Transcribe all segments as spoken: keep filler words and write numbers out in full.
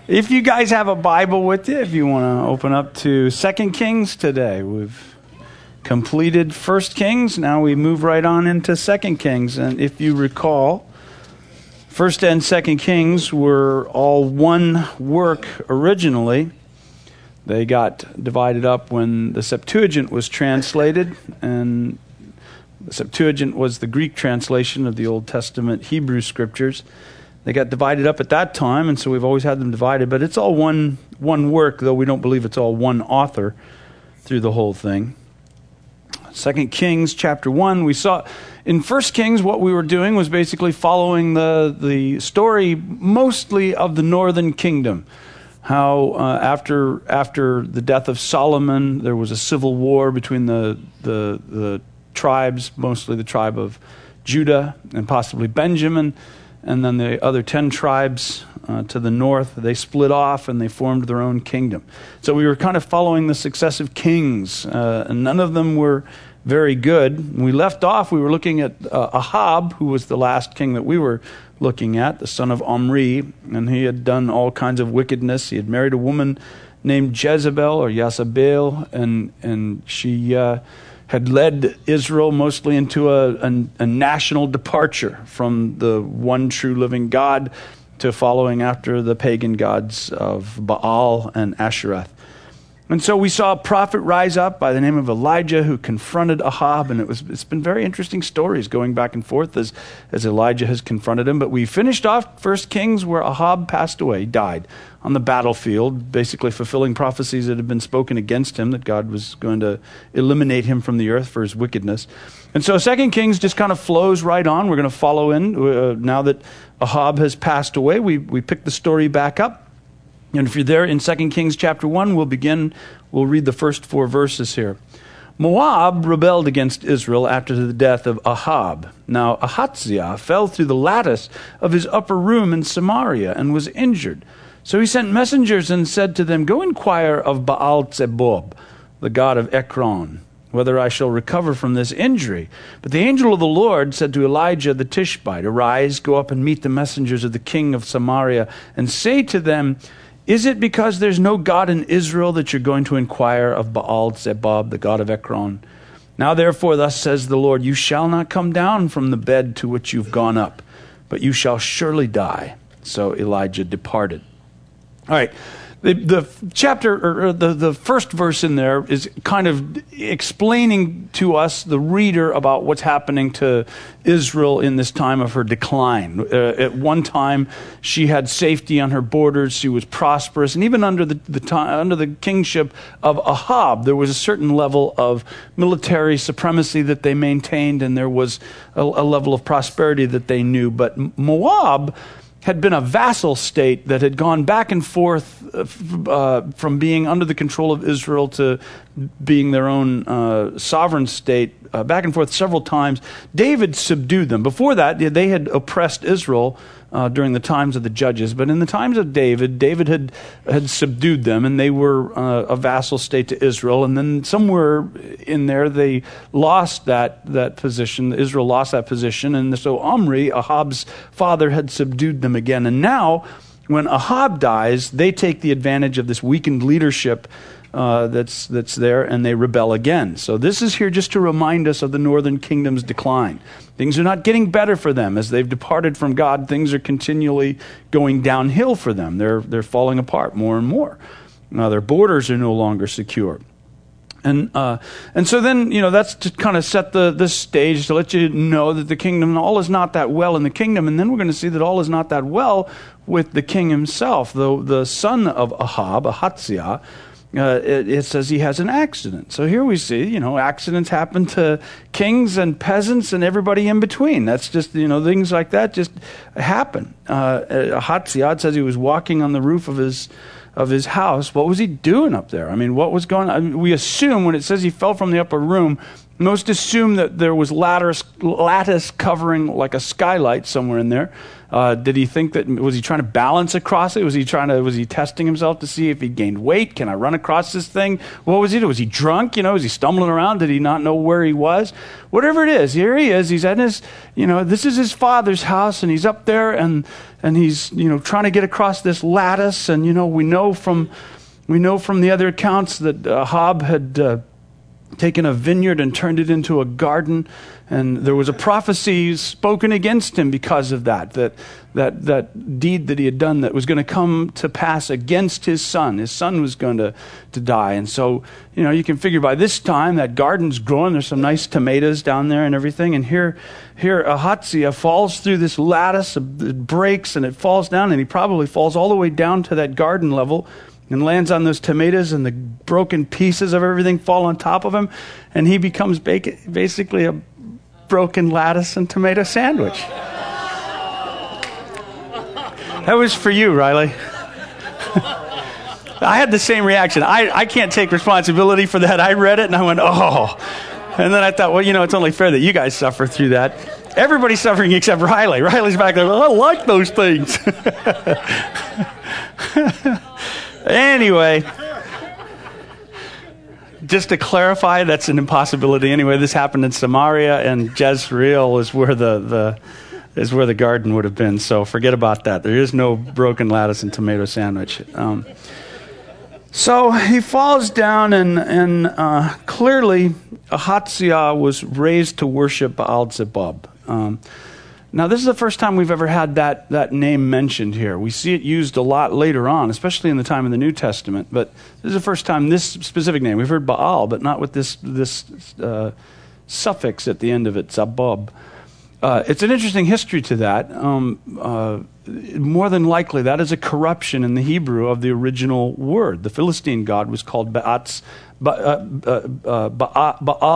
If you guys have a Bible with you, if you want to open up to Second Kings today, we've completed First Kings. Now we move right on into Second Kings. And if you recall, First and Second Kings were all one work originally. They got divided up when the Septuagint was translated, and the Septuagint was the Greek translation of the Old Testament Hebrew scriptures. They got divided up at that time, and so we've always had them divided. But it's all one one work, though we don't believe it's all one author through the whole thing. Second Kings chapter one, we saw in First Kings what we were doing was basically following the, the story mostly of the northern kingdom. How uh, after after the death of Solomon, there was a civil war between the, the, the tribes, mostly the tribe of Judah and possibly Benjamin. And then the other ten tribes uh, to the north, they split off and they formed their own kingdom. So we were kind of following the successive kings, uh, and none of them were very good. When we left off, we were looking at uh, Ahab, who was the last king that we were looking at, the son of Omri, and he had done all kinds of wickedness. He had married a woman named Jezebel or Jezebel, and, and she... Uh, had led Israel mostly into a, a, a national departure from the one true living God to following after the pagan gods of Baal and Ashereth. And so we saw a prophet rise up by the name of Elijah who confronted Ahab, and it was, it's been very interesting stories going back and forth as, as Elijah has confronted him. But we finished off First Kings where Ahab passed away, died on the battlefield, basically fulfilling prophecies that had been spoken against him, that God was going to eliminate him from the earth for his wickedness. And so Second Kings just kind of flows right on. We're going to follow in. Uh, now that Ahab has passed away, we, we pick the story back up. And if you're there in Second Kings chapter one, we'll begin, we'll read the first four verses here. Moab rebelled against Israel after the death of Ahab. Now Ahaziah fell through the lattice of his upper room in Samaria and was injured. So he sent messengers and said to them, "Go inquire of Baal-zebub, the god of Ekron, whether I shall recover from this injury." But the angel of the Lord said to Elijah the Tishbite, "Arise, go up and meet the messengers of the king of Samaria, and say to them, is it because there's no God in Israel that you're going to inquire of Baal-zebub, the god of Ekron? Now therefore, thus says the Lord, you shall not come down from the bed to which you've gone up, but you shall surely die." So Elijah departed. All right. The, the chapter, or the, the first verse in there is kind of explaining to us, the reader, about what's happening to Israel in this time of her decline. Uh, at one time, she had safety on her borders. She was prosperous. And even under the, the time, under the kingship of Ahab, there was a certain level of military supremacy that they maintained, and there was a, a level of prosperity that they knew. But Moab had been a vassal state that had gone back and forth uh, from being under the control of Israel to being their own uh, sovereign state, uh, back and forth several times. David subdued them. Before that, they had oppressed Israel uh, during the times of the judges. But in the times of David, David had, had subdued them, and they were uh, a vassal state to Israel. And then somewhere in there, they lost that, that position. Israel lost that position. And so Omri, Ahab's father, had subdued them again. And now, when Ahab dies, they take the advantage of this weakened leadership uh, that's that's there, and they rebel again. So this is here just to remind us of the northern kingdom's decline. Things are not getting better for them. As they've departed from God, things are continually going downhill for them. They're they're falling apart more and more. Now their borders are no longer secure. And uh, and so then, you know, that's to kind of set the, the stage to let you know that the kingdom, all is not that well in the kingdom. And then we're going to see that all is not that well with the king himself. The, the son of Ahab, Ahaziah, uh, it, it says he has an accident. So here we see, you know, accidents happen to kings and peasants and everybody in between. That's just, you know, things like that just happen. Uh, Ahaziah, it says he was walking on the roof of his of his house. What was he doing up there? I mean, what was going on? I mean, we assume when it says he fell from the upper room, Most assume that there was lattice, lattice covering like a skylight somewhere in there. Uh, did he think that, was he trying to balance across it? Was he trying to, was he testing himself to see if he gained weight? Can I run across this thing? What was he doing? Was he drunk? You know, was he stumbling around? Did he not know where he was? Whatever it is, here he is. He's at his, you know, this is his father's house, and he's up there, and and he's, you know, trying to get across this lattice. And, you know, we know from, we know from the other accounts that uh, Ahab had uh, taken a vineyard and turned it into a garden. And there was a prophecy spoken against him because of that, that that that deed that he had done that was going to come to pass against his son. His son was going to, to die. And so, you know, you can figure by this time that garden's growing. There's some nice tomatoes down there and everything. And here, here Ahaziah falls through this lattice, it breaks and it falls down, and he probably falls all the way down to that garden level and lands on those tomatoes, and the broken pieces of everything fall on top of him, and he becomes basically a broken lettuce and tomato sandwich. That was for you, Riley. I had the same reaction. I, I can't take responsibility for that. I read it and I went, oh. And then I thought, well, you know, it's only fair that you guys suffer through that. Everybody's suffering except Riley. Riley's back there, well, I like those things. Anyway, just to clarify, that's an impossibility. Anyway, this happened in Samaria, and Jezreel is where the, the is where the garden would have been. So forget about that. There is no broken lettuce and tomato sandwich. Um, so he falls down, and and uh, clearly Ahaziah was raised to worship Baal-zebub. Um, Now, this is the first time we've ever had that, that name mentioned here. We see it used a lot later on, especially in the time of the New Testament. But this is the first time this specific name. We've heard Baal, but not with this this uh, suffix at the end of it, Zabub. Uh, it's an interesting history to that. Um, uh, more than likely, that is a corruption in the Hebrew of the original word. The Philistine god was called Baal, ba, uh, uh, ba,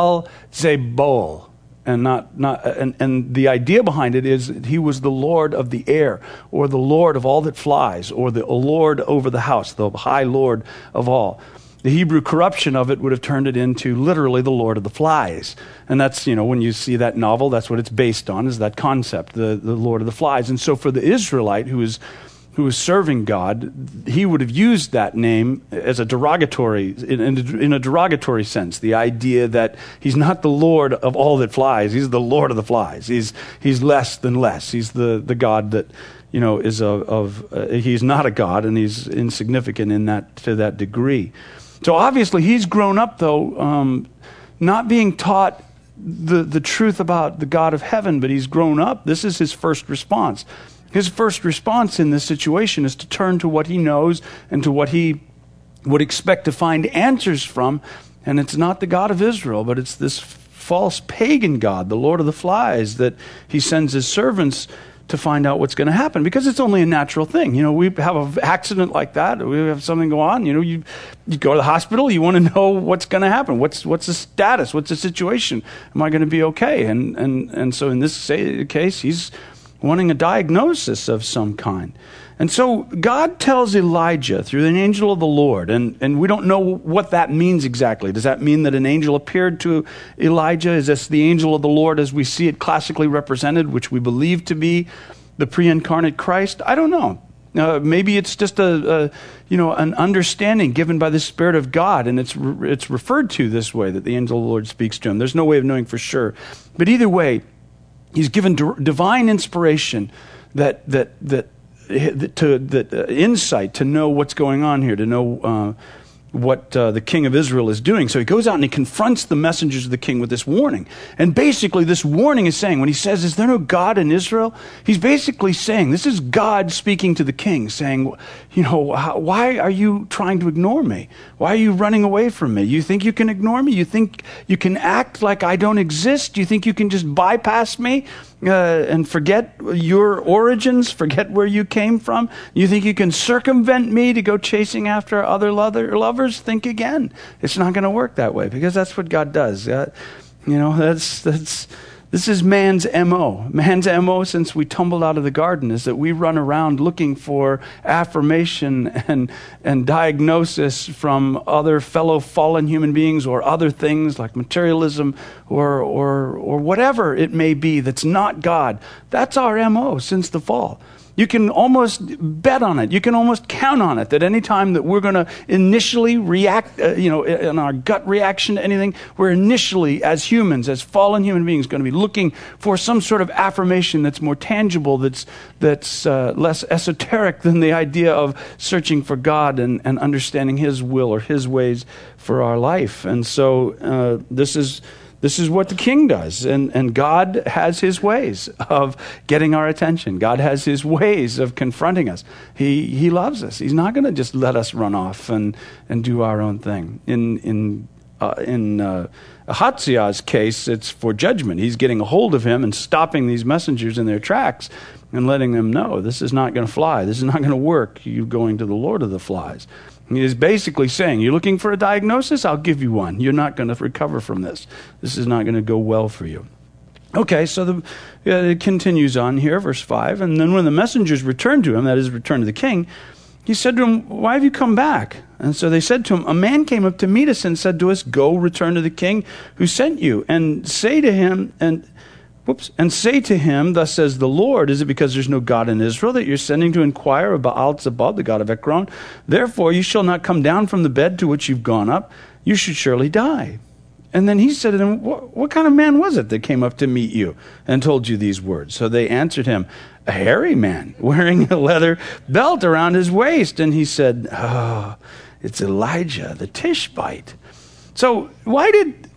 Baal-zebul. And not not and, and the idea behind it is that he was the Lord of the air, or the Lord of all that flies, or the Lord over the house, the high Lord of all. The Hebrew corruption of it would have turned it into literally the Lord of the flies. And that's, you know, when you see that novel, that's what it's based on, is that concept, the, the Lord of the flies. And so for the Israelite who is who was serving God, he would have used that name as a derogatory, in, in, a, in a derogatory sense. The idea that he's not the Lord of all that flies; he's the Lord of the flies. He's he's less than less. He's the, the God that, you know, is of, of uh, he's not a God, and he's insignificant in that to that degree. So obviously, he's grown up though, um, not being taught the the truth about the God of heaven, but he's grown up. This is his first response. His first response in this situation is to turn to what he knows and to what he would expect to find answers from. And it's not the God of Israel, but it's this false pagan God, the Lord of the flies, that he sends his servants to find out what's going to happen, because it's only a natural thing. You know, we have an accident like that. We have something go on. You know, you, you go to the hospital. You want to know what's going to happen. What's what's the status? What's the situation? Am I going to be okay? And and and so in this case, he's wanting a diagnosis of some kind. And so God tells Elijah through an angel of the Lord, and, and we don't know what that means exactly. Does that mean that an angel appeared to Elijah? Is this the angel of the Lord as we see it classically represented, which we believe to be the pre-incarnate Christ? I don't know. Uh, maybe it's just a, a, you know, an understanding given by the Spirit of God, and it's re- it's referred to this way, that the angel of the Lord speaks to him. There's no way of knowing for sure. But either way, he's given d- divine inspiration, that that that to that uh, insight to know what's going on here, to know uh, what uh, the king of Israel is doing. So he goes out and he confronts the messengers of the king with this warning. And basically this warning is saying, when he says, is there no God in Israel? He's basically saying, this is God speaking to the king, saying, you know, how, why are you trying to ignore me? Why are you running away from me? You think you can ignore me? You think you can act like I don't exist? You think you can just bypass me uh, and forget your origins, forget where you came from? You think you can circumvent me to go chasing after other lovers? Think again. It's not going to work that way, because that's what God does. Uh, you know, that's that's This is man's M O. Man's M O since we tumbled out of the garden is that we run around looking for affirmation and, and diagnosis from other fellow fallen human beings or other things like materialism or, or, or whatever it may be that's not God. That's our M O since the fall. You can almost bet on it. You can almost count on it that any time that we're going to initially react, uh, you know, in our gut reaction to anything, we're initially, as humans, as fallen human beings, going to be looking for some sort of affirmation that's more tangible, that's that's uh, less esoteric than the idea of searching for God and, and understanding His will or His ways for our life. And so uh, this is... This is what the king does, and, and God has his ways of getting our attention. God has his ways of confronting us. He he loves us. He's not going to just let us run off and, and do our own thing. In in uh, in uh, Ahaziah's case, it's for judgment. He's getting a hold of him and stopping these messengers in their tracks and letting them know, this is not going to fly. This is not going to work. You going to the Lord of the Flies. He is basically saying, you're looking for a diagnosis? I'll give you one. You're not going to recover from this. This is not going to go well for you. Okay, so the, yeah, it continues on here, verse five. And then when the messengers returned to him, that is, returned to the king, he said to him, why have you come back? And so they said to him, a man came up to meet us and said to us, go return to the king who sent you, and say to him, and Whoops. And say to him, thus says the Lord, is it because there's no God in Israel that you're sending to inquire of Baal-zebub, the god of Ekron? Therefore you shall not come down from the bed to which you've gone up. You should surely die. And then he said to them, what, what kind of man was it that came up to meet you and told you these words? So they answered him, a hairy man wearing a leather belt around his waist. And he said, oh, it's Elijah, the Tishbite. So why did...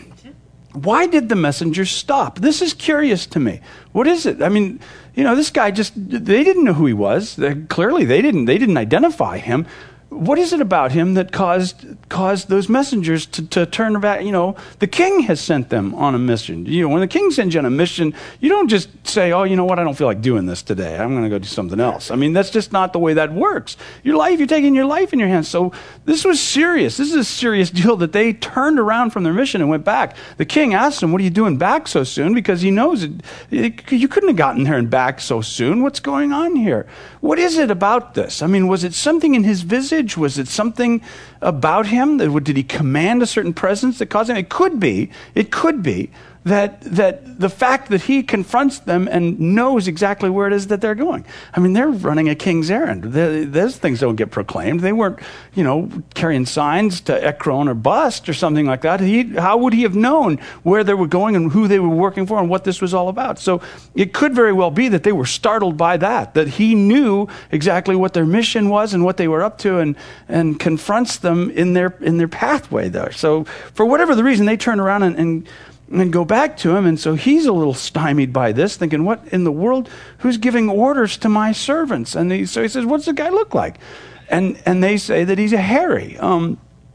Why did the messenger stop? This is curious to me. What is it? I mean, you know, this guy just, they didn't know who he was. They, clearly, they didn't, they didn't identify him. What is it about him that caused caused those messengers to, to turn back? You know, the king has sent them on a mission. You know, when the king sends you on a mission, you don't just say, oh, you know what, I don't feel like doing this today. I'm going to go do something else. I mean, that's just not the way that works. Your life, you're taking your life in your hands. So this was serious. This is a serious deal that they turned around from their mission and went back. The king asked them, what are you doing back so soon? Because he knows it, it, you couldn't have gotten there and back so soon. What's going on here? What is it about this? I mean, was it something in his visage? Was it something about him? Did he command a certain presence that caused him? It could be. It could be that that the fact that he confronts them and knows exactly where it is that they're going. I mean, they're running a king's errand. They, those things don't get proclaimed. They weren't, you know, carrying signs to Ekron or bust or something like that. He, how would he have known where they were going and who they were working for and what this was all about? So it could very well be that they were startled by that, that he knew exactly what their mission was and what they were up to, and and confronts them in their in their pathway there. So for whatever the reason, they turn around and, and and go back to him. And so he's a little stymied by this, thinking, what in the world? Who's giving orders to my servants? And he, so he says, what's the guy look like? And and they say that he's a hairy, um,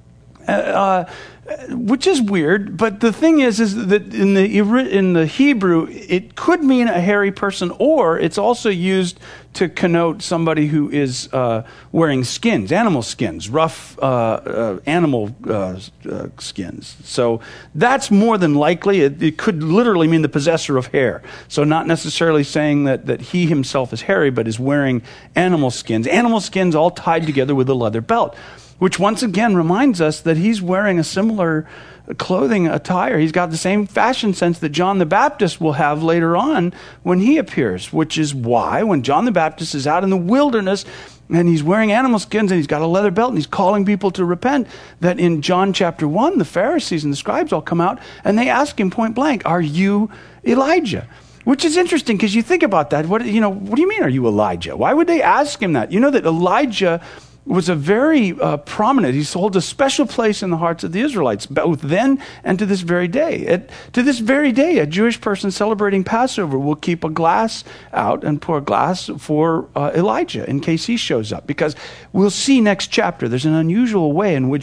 uh, which is weird. But the thing is, is that in the in the Hebrew, it could mean a hairy person, or it's also used to connote somebody who is uh, wearing skins, animal skins, rough uh, uh, animal uh, uh, skins. So that's more than likely. It, it could literally mean the possessor of hair. So not necessarily saying that, that he himself is hairy, but is wearing animal skins. Animal skins all tied together with a leather belt, which once again reminds us that he's wearing a similar clothing attire. He's got the same fashion sense that John the Baptist will have later on when he appears, which is why when John the Baptist is out in the wilderness and he's wearing animal skins and he's got a leather belt and he's calling people to repent, that in John chapter one, the Pharisees and the scribes all come out and they ask him point blank, are you Elijah? Which is interesting because you think about that. What, you know, what do you mean, are you Elijah? Why would they ask him that? You know that Elijah was a very uh, prominent, he holds a special place in the hearts of the Israelites, both then and to this very day. It, to this very day, a Jewish person celebrating Passover will keep a glass out and pour a glass for uh, Elijah in case he shows up. Because we'll see next chapter, there's an unusual way in which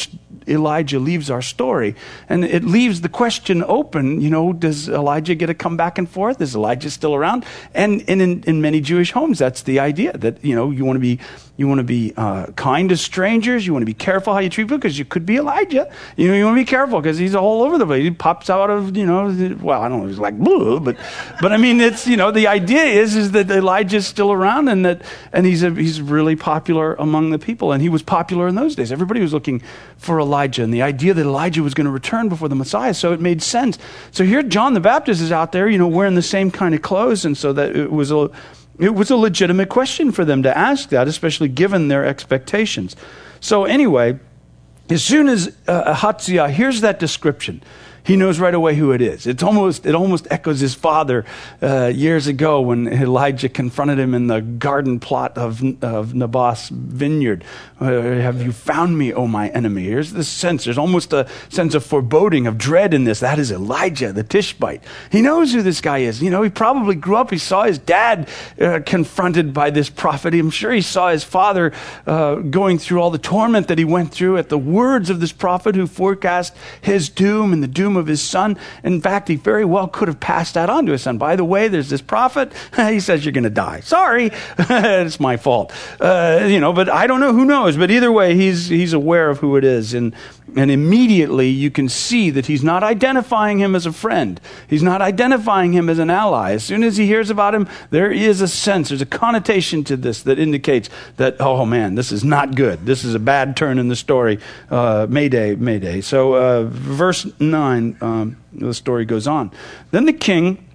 Elijah leaves our story. And it leaves the question open, you know, does Elijah get to come back and forth? Is Elijah still around? And, and in, in many Jewish homes, that's the idea that, you know, you want to be you want to be uh, kind to strangers. You want to be careful how you treat people because you could be Elijah. You know, you want to be careful because he's all over the place. He pops out of, you know, well, I don't know, he's like, blue, but, but I mean, it's, you know, the idea is, is that Elijah's still around and that, and he's a, he's really popular among the people. And he was popular in those days. Everybody was looking for Elijah and the idea that Elijah was going to return before the Messiah. So it made sense. So here John the Baptist is out there, you know, wearing the same kind of clothes. And so that it was a, It was a legitimate question for them to ask that, especially given their expectations. So anyway, as soon as uh, Ahaziah hears that description, he knows right away who it is. It's almost it almost echoes his father uh, years ago when Elijah confronted him in the garden plot of, of Naboth's vineyard. Uh, have you found me, O my enemy? Here's this sense. There's almost a sense of foreboding, of dread in this. That is Elijah, the Tishbite. He knows who this guy is. You know, he probably grew up. He saw his dad uh, confronted by this prophet. I'm sure he saw his father uh, going through all the torment that he went through at the words of this prophet who forecast his doom and the doom of his son. In fact, he very well could have passed that on to his son. By the way, there's this prophet. He says you're going to die. Sorry, it's my fault. Uh, you know, but I don't know. Who knows? But either way, he's he's aware of who it is, and and immediately you can see that he's not identifying him as a friend. He's not identifying him as an ally. As soon as he hears about him, there is a sense, there's a connotation to this that indicates that, oh man, this is not good. This is a bad turn in the story. Uh, Mayday, Mayday. So uh, verse nine. Um, the story goes on. Then the king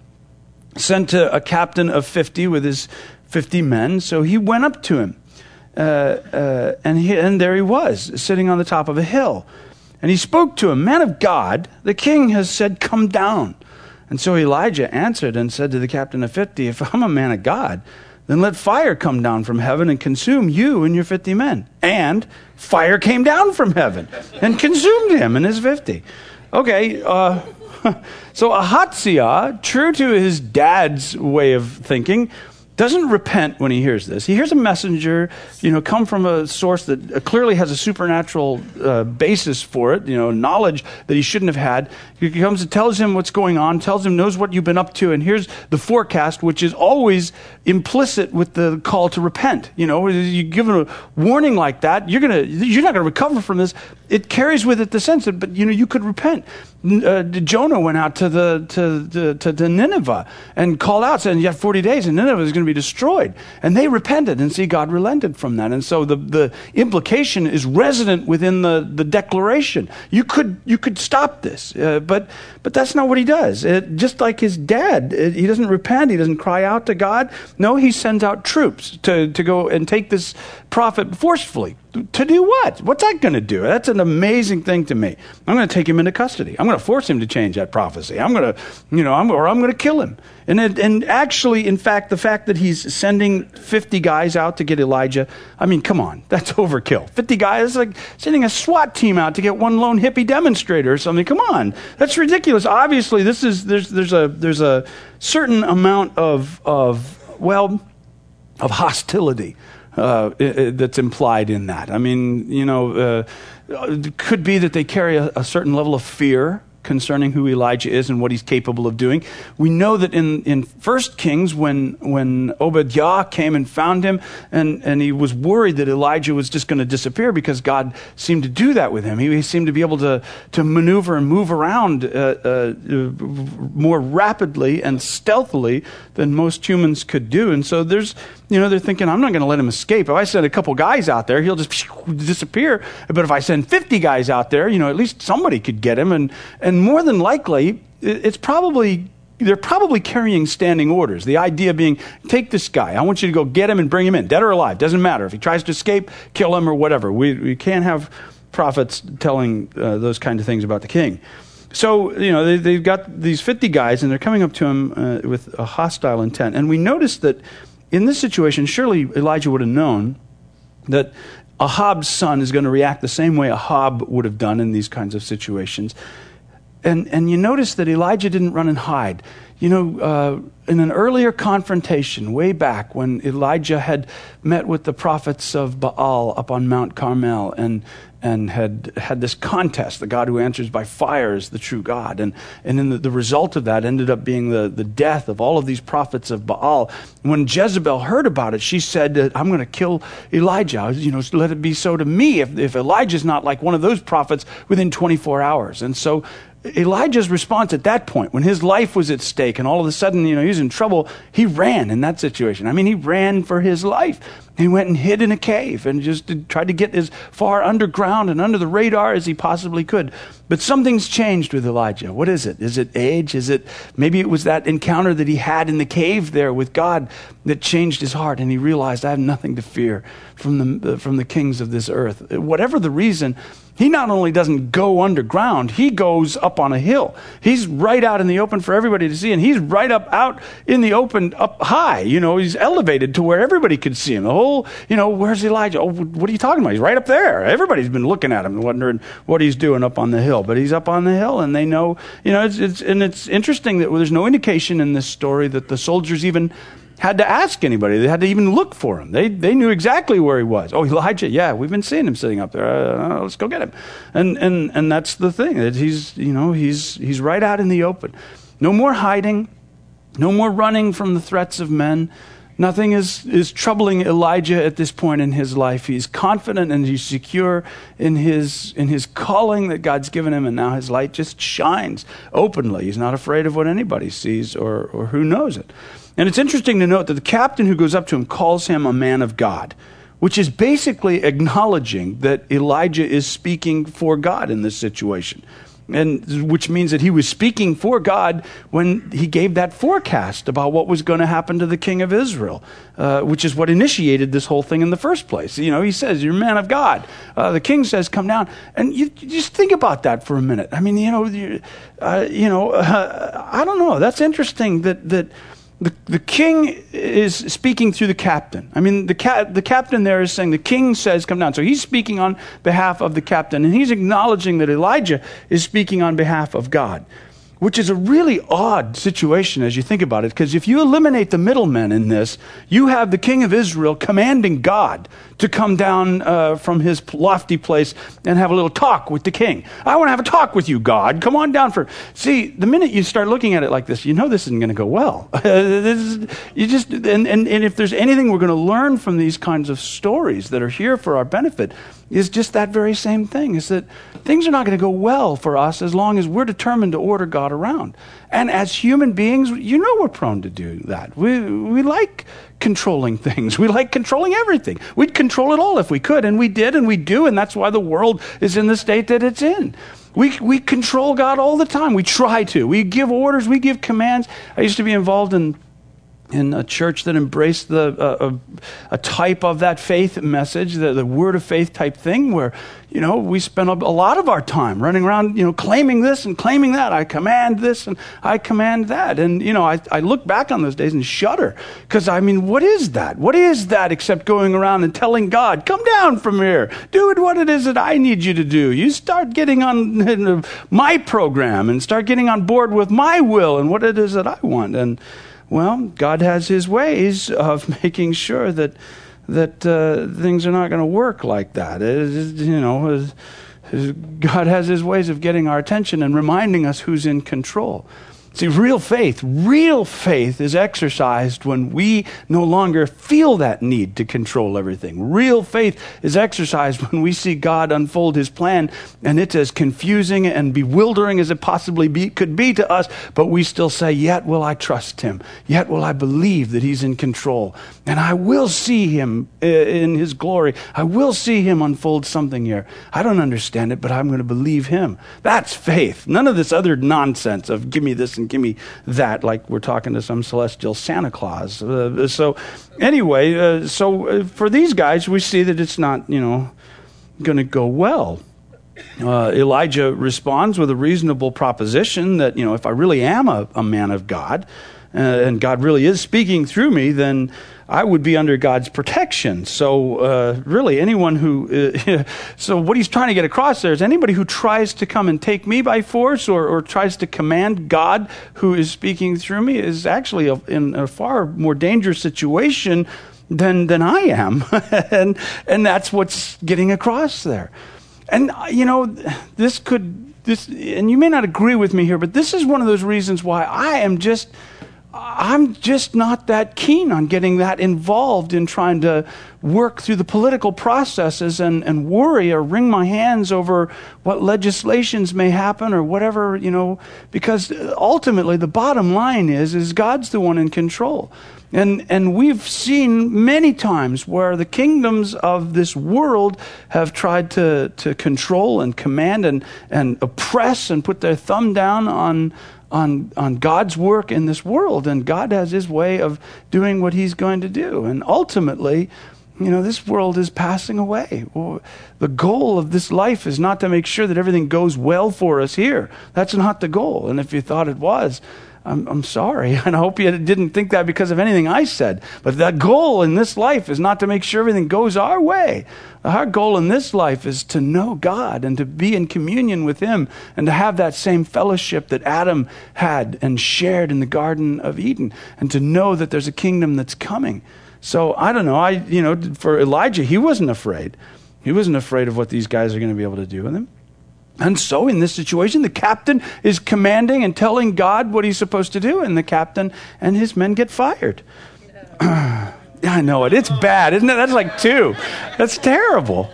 sent a, a captain of fifty with his fifty men. So he went up to him, uh, uh, and he, and there he was, sitting on the top of a hill. And he spoke to him, "Man of God, the king has said, come down." And so Elijah answered and said to the captain of fifty, "If I'm a man of God, then let fire come down from heaven and consume you and your fifty men." And fire came down from heaven and consumed him and his fifty. Okay, uh, so Ahaziah, true to his dad's way of thinking, doesn't repent when he hears this. He hears a messenger, you know, come from a source that clearly has a supernatural uh, basis for it, you know, knowledge that he shouldn't have had. He comes and tells him what's going on, tells him, knows what you've been up to, and here's the forecast, which is always implicit with the call to repent. You know, you give him a warning like that, you're gonna, you're not going to recover from this. It carries with it the sense that, but you know, you could repent. Uh, Jonah went out to the to, to to to Nineveh and called out, saying, "You have forty days, and Nineveh is going to be destroyed." And they repented, and see, God relented from that. And so the the implication is resident within the the declaration. You could you could stop this, uh, but but that's not what he does. It, just like his dad, it, he doesn't repent. He doesn't cry out to God. No, he sends out troops to to go and take this prophet forcefully. To do what? What's that going to do? That's an amazing thing to me. I'm going to take him into custody. I'm going to force him to change that prophecy. I'm going to, you know, I'm, or I'm going to kill him. And it, and actually, in fact, the fact that he's sending fifty guys out to get Elijah, I mean, come on, that's overkill. fifty guys, like sending a SWAT team out to get one lone hippie demonstrator or something. Come on, that's ridiculous. Obviously, this is there's there's a there's a certain amount of of well of hostility. Uh, that's implied in that. I mean, you know, uh, it could be that they carry a, a certain level of fear concerning who Elijah is and what he's capable of doing. We know that in, in First Kings, when when Obadiah came and found him, and, and he was worried that Elijah was just going to disappear because God seemed to do that with him. He, he seemed to be able to, to maneuver and move around uh, uh, more rapidly and stealthily than most humans could do. And so there's, you know, they're thinking, I'm not going to let him escape. If I send a couple guys out there, he'll just disappear. But if I send fifty guys out there, you know, at least somebody could get him. And and more than likely, it's probably, they're probably carrying standing orders. The idea being, take this guy. I want you to go get him and bring him in, dead or alive. Doesn't matter. If he tries to escape, kill him or whatever. We, we can't have prophets telling uh, those kind of things about the king. So, you know, they, they've got these fifty guys, and they're coming up to him uh, with a hostile intent. And we notice that in this situation, surely Elijah would have known that Ahab's son is going to react the same way Ahab would have done in these kinds of situations. And and you notice that Elijah didn't run and hide. You know, uh, in an earlier confrontation, way back when Elijah had met with the prophets of Baal up on Mount Carmel, and and had had this contest. The God who answers by fire is the true God. And and then the, the result of that ended up being the, the death of all of these prophets of Baal. When Jezebel heard about it, she said, I'm going to kill Elijah. You know, let it be so to me if, if Elijah's not like one of those prophets within twenty-four hours. And so Elijah's response at that point, when his life was at stake and all of a sudden, you know, he was in trouble, he ran in that situation. I mean, he ran for his life. He went and hid in a cave and just tried to get as far underground and under the radar as he possibly could. But something's changed with Elijah. What is it? Is it age? Is it maybe it was that encounter that he had in the cave there with God that changed his heart, and he realized, I have nothing to fear from the from the kings of this earth. Whatever the reason, he not only doesn't go underground, he goes up on a hill. He's right out in the open for everybody to see, and he's right up out in the open, up high. You know, he's elevated to where everybody could see him. The whole, you know, where's Elijah? Oh, what are you talking about? He's right up there. Everybody's been looking at him and wondering what he's doing up on the hill. But he's up on the hill, and they know, you know, it's, it's and it's interesting that there's no indication in this story that the soldiers even had to ask anybody. They had to even look for him. They they knew exactly where he was. Oh, Elijah, yeah, we've been seeing him sitting up there. Uh, let's go get him. And and and that's the thing. That he's, you know, he's he's right out in the open. No more hiding. No more running from the threats of men. Nothing is, is troubling Elijah at this point in his life. He's confident and he's secure in his in his calling that God's given him, and now his light just shines openly. He's not afraid of what anybody sees or or who knows it. And it's interesting to note that the captain who goes up to him calls him a man of God, which is basically acknowledging that Elijah is speaking for God in this situation. And which means that he was speaking for God when he gave that forecast about what was going to happen to the king of Israel, uh, which is what initiated this whole thing in the first place. You know, he says, you're a man of God. Uh, the king says, come down. And you, you just think about that for a minute. I mean, you know, you, uh, you know, uh, I don't know. That's interesting that that. The, the king is speaking through the captain. I mean, the ca- the captain there is saying, the king says, come down. So he's speaking on behalf of the captain, and he's acknowledging that Elijah is speaking on behalf of God, which is a really odd situation as you think about it, because if you eliminate the middlemen in this, you have the king of Israel commanding God to come down uh, from his lofty place and have a little talk with the king. I want to have a talk with you, God. Come on down for... See, the minute you start looking at it like this, you know this isn't going to go well. this is, you just and, and, and if there's anything we're going to learn from these kinds of stories that are here for our benefit, is just that very same thing, is that things are not going to go well for us as long as we're determined to order God around. And as human beings, you know we're prone to do that. We we like controlling things. We like controlling everything. We'd control it all if we could, and we did, and we do, and that's why the world is in the state that it's in. We we control God all the time. We try to. We give orders. We give commands. I used to be involved in in a church that embraced the uh, a, a type of that faith message, the, the word of faith type thing, where, you know, we spent a, a lot of our time running around, you know, claiming this and claiming that. I command this and I command that. And, you know, I, I look back on those days and shudder, because, I mean, what is that? What is that except going around and telling God, come down from here, do it what it is that I need you to do. You start getting on my program and start getting on board with my will and what it is that I want. And, well, God has his ways of making sure that that uh, things are not going to work like that. It is, you know, God has his ways of getting our attention and reminding us who's in control. See, real faith, real faith is exercised when we no longer feel that need to control everything. Real faith is exercised when we see God unfold his plan, and it's as confusing and bewildering as it possibly be, could be to us, but we still say, yet will I trust him. Yet will I believe that he's in control. And I will see him in his glory. I will see him unfold something here. I don't understand it, but I'm going to believe him. That's faith. None of this other nonsense of give me this and give me that, like we're talking to some celestial Santa Claus. Uh, so anyway, uh, so uh, for these guys, we see that it's not, you know, going to go well. Uh, Elijah responds with a reasonable proposition that, you know, if I really am a, a man of God, uh, and God really is speaking through me, then I would be under God's protection. So uh, really anyone who, uh, so what he's trying to get across there is anybody who tries to come and take me by force or, or tries to command God who is speaking through me is actually a, in a far more dangerous situation than than I am. and and that's what's getting across there. And, you know, this could, this, and you may not agree with me here, but this is one of those reasons why I am just, I'm just not that keen on getting that involved in trying to work through the political processes and, and worry or wring my hands over what legislations may happen or whatever, you know, because ultimately the bottom line is, is God's the one in control. And and we've seen many times where the kingdoms of this world have tried to, to control and command and, and oppress and put their thumb down on on on God's work in this world. And God has his way of doing what he's going to do. And ultimately, you know, this world is passing away. Well, the goal of this life is not to make sure that everything goes well for us here. That's not the goal. And if you thought it was, I'm, I'm sorry, and I hope you didn't think that because of anything I said. But the goal in this life is not to make sure everything goes our way. Our goal in this life is to know God and to be in communion with him and to have that same fellowship that Adam had and shared in the Garden of Eden, and to know that there's a kingdom that's coming. So I don't know, I you know, for Elijah, he wasn't afraid. He wasn't afraid of what these guys are going to be able to do with him. And so in this situation, the captain is commanding and telling God what he's supposed to do, and the captain and his men get fired. Yeah, I know it. It's bad, isn't it? That's like two. That's terrible.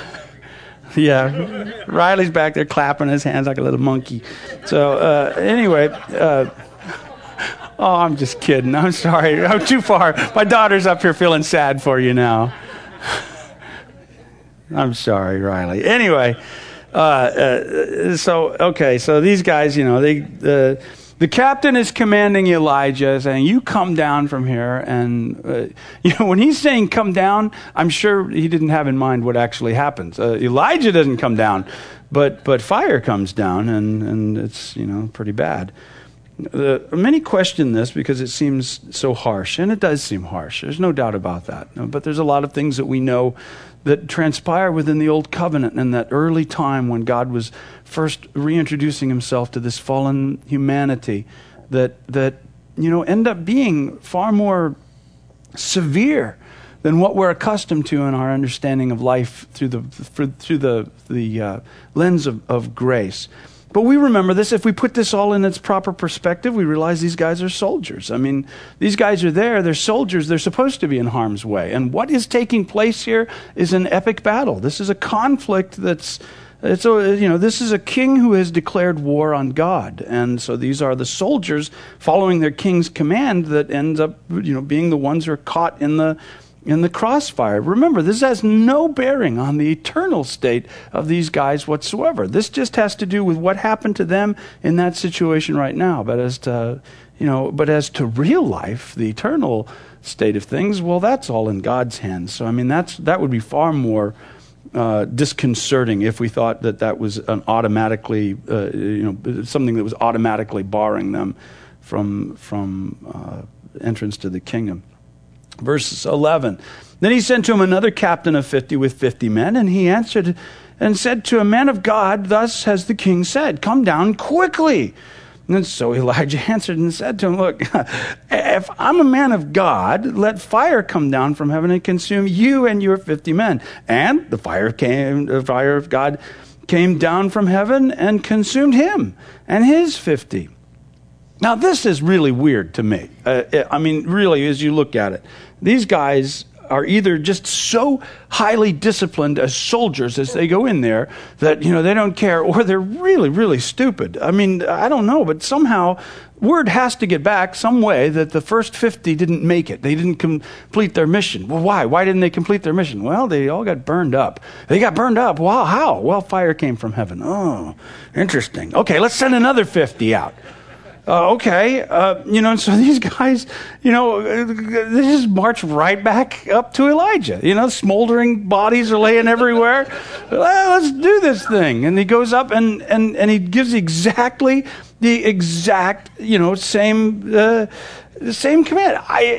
Yeah, Riley's back there clapping his hands like a little monkey. So uh, anyway, uh, oh, I'm just kidding. I'm sorry. I'm too far. My daughter's up here feeling sad for you now. I'm sorry, Riley. Anyway. Uh, uh, so, okay, so these guys, you know, they, uh, the captain is commanding Elijah, saying, you come down from here. And, uh, you know, when he's saying come down, I'm sure he didn't have in mind what actually happens. Uh, Elijah doesn't come down, but but fire comes down, and, and it's, you know, pretty bad. Uh, many question this because it seems so harsh, and it does seem harsh. There's no doubt about that. But there's a lot of things that we know that transpire within the Old Covenant in that early time when God was first reintroducing himself to this fallen humanity that, that you know, end up being far more severe than what we're accustomed to in our understanding of life through the through the the uh, lens of, of grace. But we remember this. If we put this all in its proper perspective, we realize these guys are soldiers. I mean, these guys are there. They're soldiers. They're supposed to be in harm's way. And what is taking place here is an epic battle. This is a conflict that's, it's a, you know, this is a king who has declared war on God. And so these are the soldiers following their king's command that ends up, you know, being the ones who are caught in the in the crossfire. Remember, this has no bearing on the eternal state of these guys whatsoever. This just has to do with what happened to them in that situation right now. But as to, you know, but as to real life, the eternal state of things, well, that's all in God's hands. So, I mean, that's that would be far more uh, disconcerting if we thought that that was an automatically, uh, you know, something that was automatically barring them from from uh, entrance to the kingdom. Verse eleven, then he sent to him another captain of fifty with fifty men, and he answered and said to a man of God, thus has the king said, come down quickly. And so Elijah answered and said to him, look, if I'm a man of God, let fire come down from heaven and consume you and your fifty men. And the fire came, the fire of God came down from heaven and consumed him and his fifty. Now, this is really weird to me. Uh, I mean, really, as you look at it, these guys are either just so highly disciplined as soldiers as they go in there that, you know, they don't care, or they're really, really stupid. I mean, I don't know, but somehow word has to get back some way that the first fifty didn't make it. They didn't complete their mission. Well, why? Why didn't they complete their mission? Well, they all got burned up. They got burned up. Wow, how? Well, fire came from heaven. Oh, interesting. Okay, let's send another fifty out. Uh, okay, uh, you know, so these guys, you know, they just march right back up to Elijah. You know, smoldering bodies are laying everywhere. Well, let's do this thing. And he goes up and, and, and he gives exactly the exact, you know, same uh, same command. I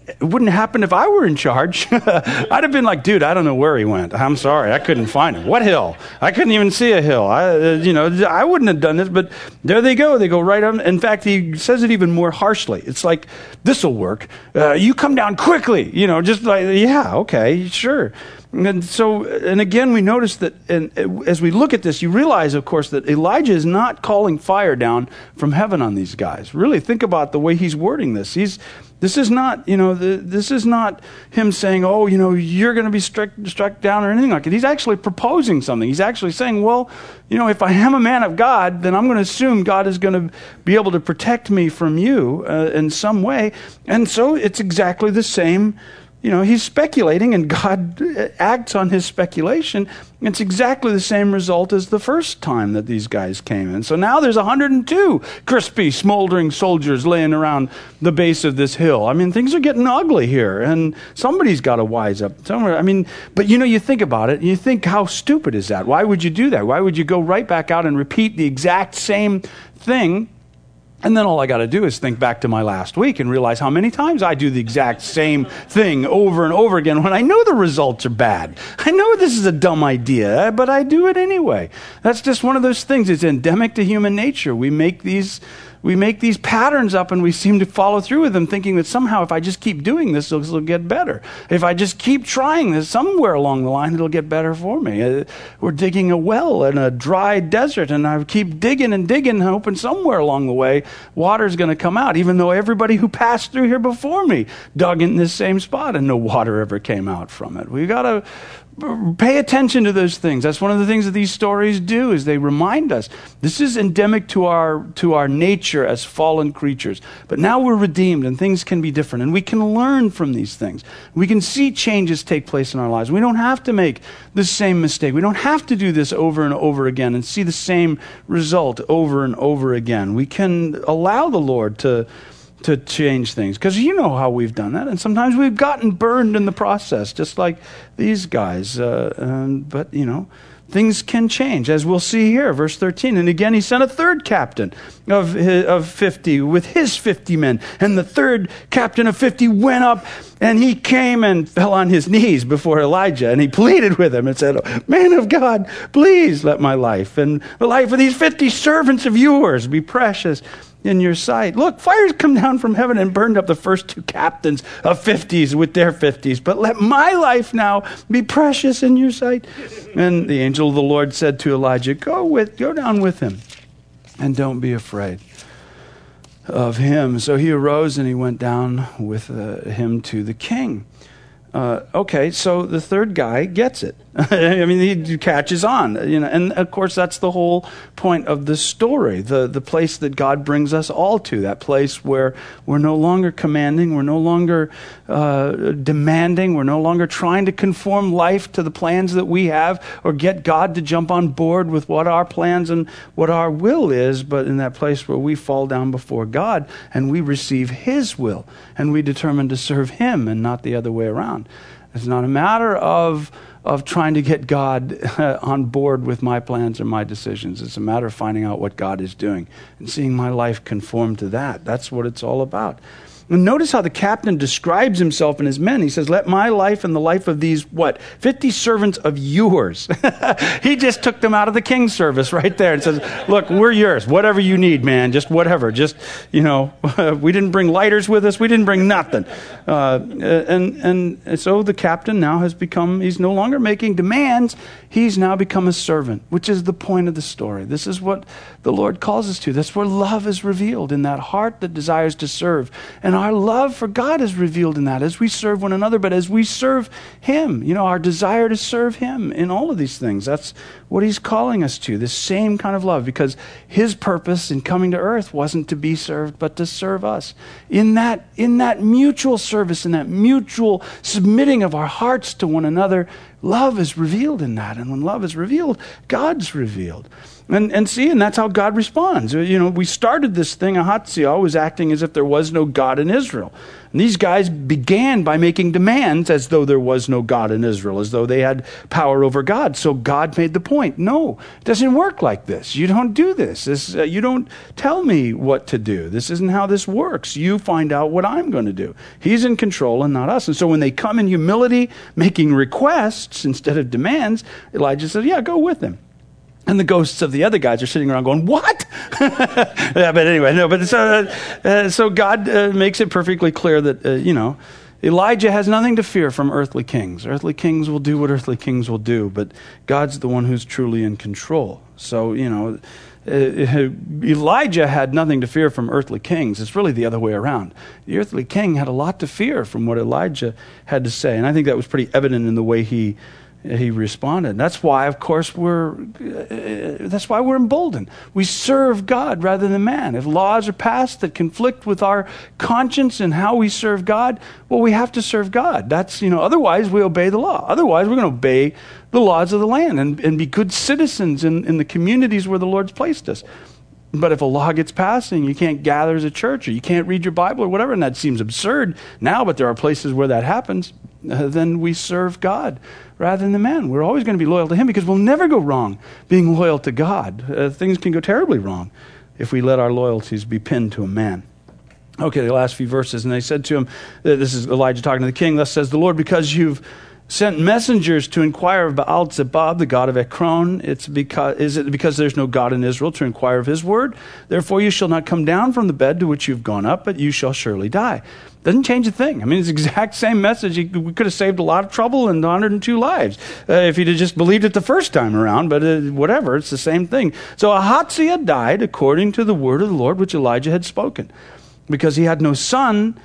it wouldn't happen if I were in charge. I'd have been like, dude, I don't know where he went. I'm sorry, I couldn't find him. What hill? I couldn't even see a hill. I, uh, you know, I wouldn't have done this, but there they go. They go right up. In fact, he says it even more harshly. It's like, this will work. Uh, you come down quickly. You know, just like, yeah, okay, sure. And so, and again, we notice that, and as we look at this, you realize, of course, that Elijah is not calling fire down from heaven on these guys. Really, think about the way he's wording this. He's, this is not, you know, the, this is not him saying, oh, you know, you're going to be struck, struck down or anything like it. He's actually proposing something. He's actually saying, well, you know, if I am a man of God, then I'm going to assume God is going to be able to protect me from you uh, in some way. And so it's exactly the same. You know, he's speculating and God acts on his speculation. It's exactly the same result as the first time that these guys came in. So now there's one hundred two crispy, smoldering soldiers laying around the base of this hill. I mean, things are getting ugly here, and somebody's got to wise up somewhere. I mean, but you know, you think about it, and you think, how stupid is that? Why would you do that? Why would you go right back out and repeat the exact same thing? And then all I got to do is think back to my last week and realize how many times I do the exact same thing over and over again when I know the results are bad. I know this is a dumb idea, but I do it anyway. That's just one of those things. It's endemic to human nature. We make these we make these patterns up and we seem to follow through with them, thinking that somehow if I just keep doing this, it'll, it'll get better. If I just keep trying this, somewhere along the line, it'll get better for me. Uh, we're digging a well in a dry desert, and I keep digging and digging, hoping somewhere along the way, water's going to come out, even though everybody who passed through here before me dug in this same spot and no water ever came out from it. We've got to pay attention to those things. That's one of the things that these stories do, is they remind us this is endemic to our to our nature as fallen creatures. But now we're redeemed and things can be different, and we can learn from these things. We can see changes take place in our lives. We don't have to make the same mistake. We don't have to do this over and over again and see the same result over and over again. We can allow the Lord to to change things, because you know how we've done that, and sometimes we've gotten burned in the process, just like these guys. Uh, um, but you know, things can change, as we'll see here, verse thirteen. And again, he sent a third captain of his, of fifty with his fifty men, and the third captain of fifty went up, and he came and fell on his knees before Elijah, and he pleaded with him and said, "Man of God, please let my life and the life of these fifty servants of yours be precious in your sight. Look, fire's come down from heaven and burned up the first two captains of fifties with their fifties. But let my life now be precious in your sight." And the angel of the Lord said to Elijah, Go with, go down with him, and don't be afraid of him. So he arose and he went down with uh, him to the king. Uh, okay, so the third guy gets it. I mean, he catches on, you know, and of course that's the whole point of the story, the the place that God brings us all to, that place where we're no longer commanding, we're no longer uh, demanding, we're no longer trying to conform life to the plans that we have or get God to jump on board with what our plans and what our will is, but in that place where we fall down before God and we receive His will and we determine to serve Him and not the other way around. It's not a matter of of trying to get God uh, on board with my plans or my decisions. It's a matter of finding out what God is doing and seeing my life conform to that. That's what it's all about. And notice how the captain describes himself and his men. He says, let my life and the life of these, what, fifty servants of yours. He just took them out of the king's service right there and says, look, we're yours. Whatever you need, man. Just whatever. Just, you know, we didn't bring lighters with us. We didn't bring nothing. Uh, and, and so the captain now has become, he's no longer making demands. He's now become a servant, which is the point of the story. This is what the Lord calls us to. That's where love is revealed, in that heart that desires to serve. And our love for God is revealed in that as we serve one another, but as we serve Him, you know, our desire to serve Him in all of these things. That's what He's calling us to, this same kind of love, because His purpose in coming to earth wasn't to be served, but to serve us. In that, in that mutual service, in that mutual submitting of our hearts to one another, love is revealed in that. And when love is revealed, God's revealed. And and see, and that's how God responds. You know, we started this thing, Ahaziah was acting as if there was no God in Israel. And these guys began by making demands as though there was no God in Israel, as though they had power over God. So God made the point, no, it doesn't work like this. You don't do this. this uh, you don't tell me what to do. This isn't how this works. You find out what I'm going to do. He's in control and not us. And so when they come in humility, making requests instead of demands, Elijah says, yeah, go with them. And the ghosts of the other guys are sitting around going, what? Yeah, but anyway, no, but so, uh, uh, so God uh, makes it perfectly clear that, uh, you know, Elijah has nothing to fear from earthly kings. Earthly kings will do what earthly kings will do, but God's the one who's truly in control. So, you know, uh, Elijah had nothing to fear from earthly kings. It's really the other way around. The earthly king had a lot to fear from what Elijah had to say. And I think that was pretty evident in the way he He responded. That's why, of course, we're uh, that's why we're emboldened. We serve God rather than man. If laws are passed that conflict with our conscience and how we serve God, well, we have to serve God. That's, you know, otherwise we obey the law. Otherwise, we're going to obey the laws of the land and, and be good citizens in, in the communities where the Lord's placed us. But if a law gets passed and you can't gather as a church or you can't read your Bible or whatever, and that seems absurd now, but there are places where that happens, uh, then we serve God rather than man. We're always going to be loyal to him because we'll never go wrong being loyal to God. Uh, things can go terribly wrong if we let our loyalties be pinned to a man. Okay, the last few verses. And they said to him, this is Elijah talking to the king, thus says the Lord, because you've sent messengers to inquire of Baal-zebub, the god of Ekron. It's because, is it because there's no God in Israel to inquire of his word? Therefore you shall not come down from the bed to which you've gone up, but you shall surely die. Doesn't change a thing. I mean, it's the exact same message. We could have saved a lot of trouble and one hundred two lives uh, if he'd have just believed it the first time around, but uh, whatever, it's the same thing. So Ahaziah died according to the word of the Lord which Elijah had spoken. Because he had no son,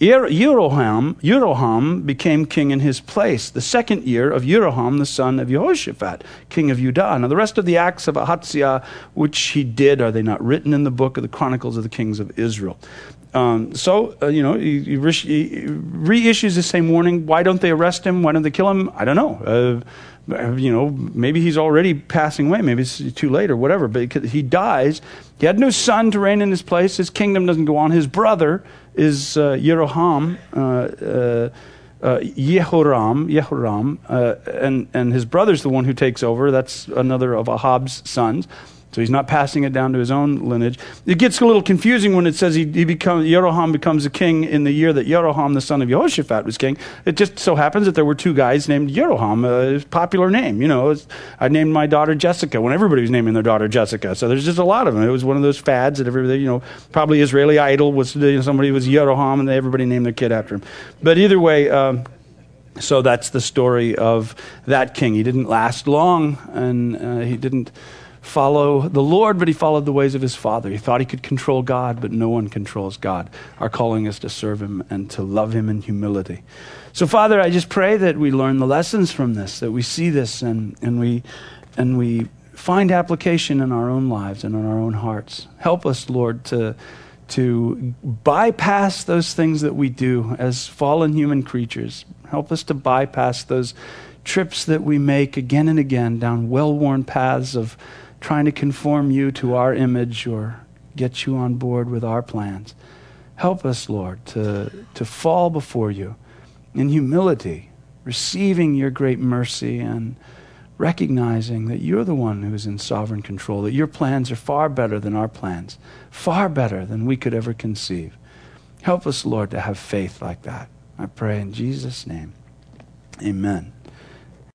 Jeroham, Jeroham became king in his place, the second year of Jeroham, the son of Jehoshaphat, king of Judah. Now the rest of the acts of Ahaziah, which he did, are they not written in the book of the Chronicles of the Kings of Israel? Um, so, uh, you know, he, he, re- he reissues the same warning. Why don't they arrest him? Why don't they kill him? I don't know. Uh, you know, maybe he's already passing away. Maybe it's too late or whatever. But he dies. He had no son to reign in his place. His kingdom doesn't go on. His brother is uh, Jeroham, uh, uh, uh, Jehoram, Jehoram, uh, and, and his brother's the one who takes over. That's another of Ahab's sons. So he's not passing it down to his own lineage. It gets a little confusing when it says he, he becomes Jeroham becomes a king in the year that Jeroham, the son of Jehoshaphat, was king. It just so happens that there were two guys named Jeroham, a popular name. You know, I named my daughter Jessica when everybody was naming their daughter Jessica. So there's just a lot of them. It was one of those fads that everybody, you know, probably Israeli Idol was, you know, somebody was Jeroham and everybody named their kid after him. But either way, um, so that's the story of that king. He didn't last long, and uh, he didn't follow the Lord, but he followed the ways of his father. He thought he could control God, but no one controls God. Our calling is to serve him and to love him in humility. So, Father, I just pray that we learn the lessons from this, that we see this and, and we and we find application in our own lives and in our own hearts. Help us, Lord, to to bypass those things that we do as fallen human creatures. Help us to bypass those trips that we make again and again down well-worn paths of trying to conform you to our image or get you on board with our plans. Help us, Lord, to, to fall before you in humility, receiving your great mercy and recognizing that you're the one who is in sovereign control, that your plans are far better than our plans, far better than we could ever conceive. Help us, Lord, to have faith like that. I pray in Jesus' name. Amen.